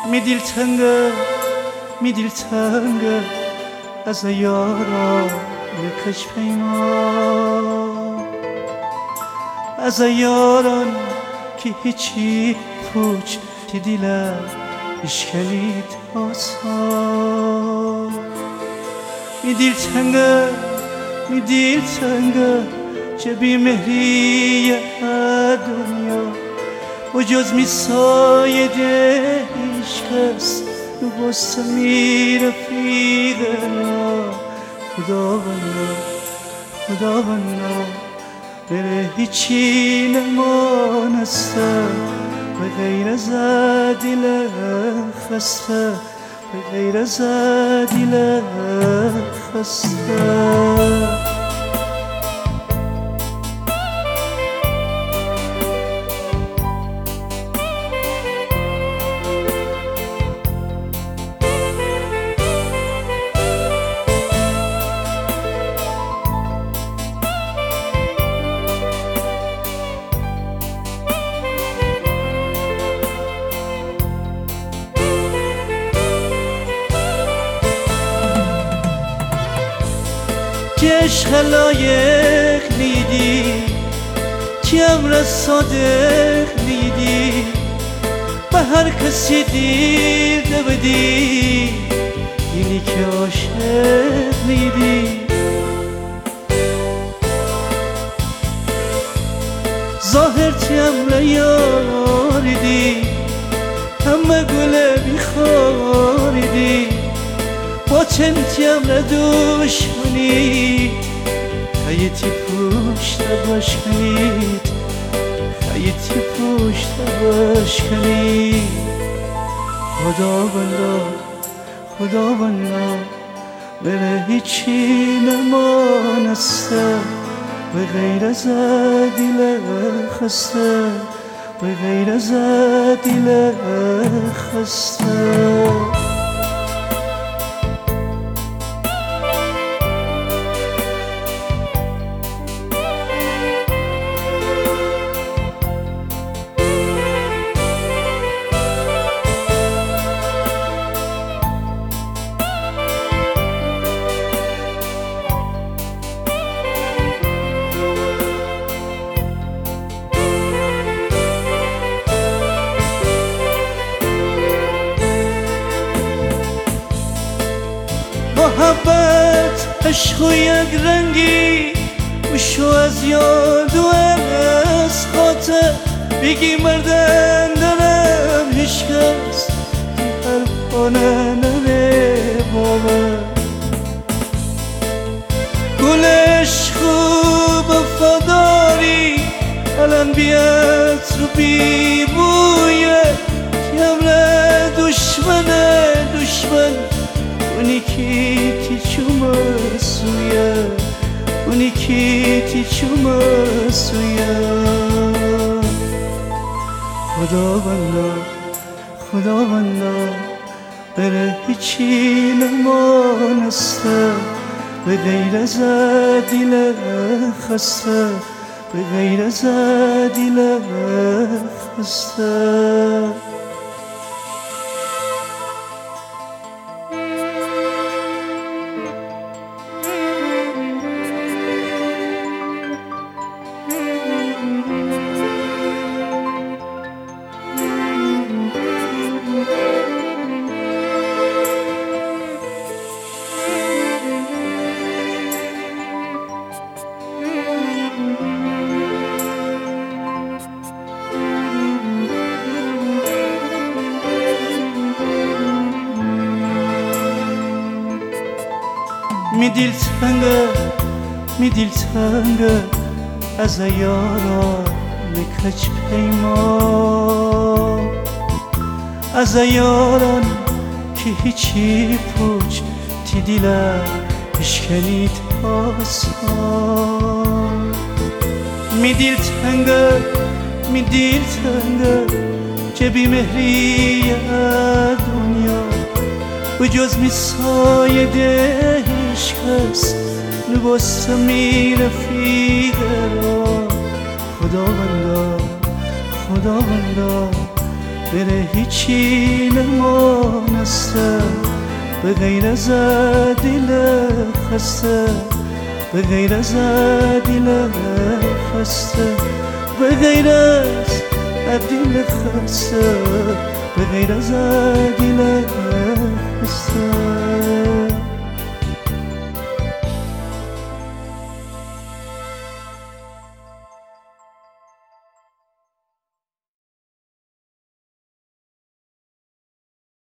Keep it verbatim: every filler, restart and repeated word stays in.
می دلتنگه می دلتنگه از یاران کج پیمان، از یاران که هیچی پوچ تی دلم اشکلید آسان. می دلتنگه می دلتنگه چه بیمهری دنیا و جز می سایده هیچ کس نو بسته می رفیقه. خداوندا خداوندا بره هیچی نمانسته به غیر از دل خسته، به غیر از دل خسته. که عشق لایق لیدی، که امر صادق لیدی، به هر کسی دیده بدی اینی که عاشق لیدی. ظاهر تی امر یاریدی، همه گل بیخاریدی، باطن تی امر دشمنی، خیتی پشت باش کنید، خیتی پشت باش کنید. خداوندا خداوندا بره هیچی نمانسته به غیر از دل خسته، به غیر از دل خسته. محبت عشق و یک رنگی بشو از یاد و از خاطر، بگی مردن دارم هیچ کس حرفانه نره باور. گل عشق و وفاداری الان بیاد رو بی بویه، که امر دشمن دشمن اونی کی تی چوم سویه، اونی کی تی چوم سویه. خداوندا خداوندا بره هیچی نمانسته به غیر از دل خسته، به غیر از دل خسته. می دلتنگه می دلتنگه از یاران کج پیمان، از یاران که هیچی پوچ تی دلم اشکلید آسان. می دلتنگه می دلتنگه چه بیمهری دنیا و جز می سایده هیچ کس نو بسته می رفیقه. خداوندا خداوندا بره هیچی نمانسته به غیر از دل خسته به غیر از دل خسته به غیر از دل خسته به غیر از دل خسته